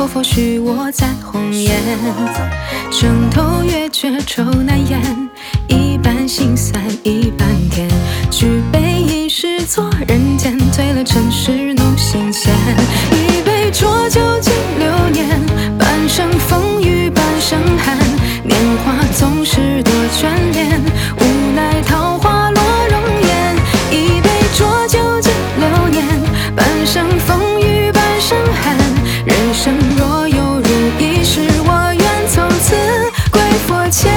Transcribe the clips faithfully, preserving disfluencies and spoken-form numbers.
口否许我在红颜。城头月却愁难言，一半心酸一半甜。举杯一时作人间，醉了尘世弄心弦。一杯浊酒敬流年，半生风雨半生寒。年华总是多眷恋，无奈桃花落容颜。一杯浊酒敬流年，半生风雨半生寒。人生若有如一时，我愿从此归佛前。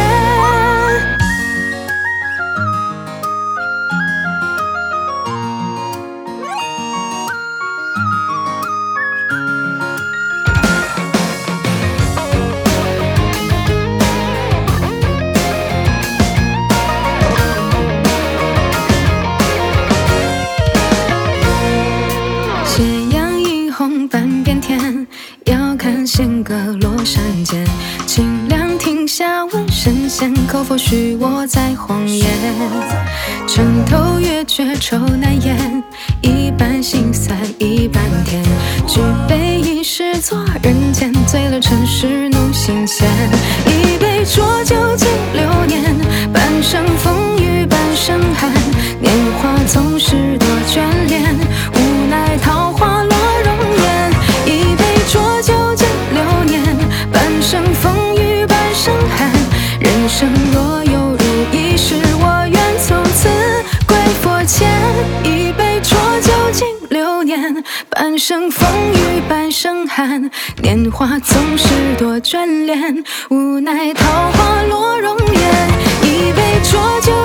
斜阳映红半边天，遥看弦歌落山间。清凉亭下问神仙，口否许我在荒野。城头月却愁难言，一半心酸一半甜。举杯一时作人间，醉了尘世弄心弦。一杯浊酒敬流年，半生风雨半生寒。年华总是多眷恋，无奈桃花落容颜。一杯浊酒敬流年，半生风雨半生寒。人生若有如一时，我愿从此归佛前。一杯浊酒敬流年，半生风雨半生寒。年华总是多眷恋，无奈桃花落容颜。一杯浊酒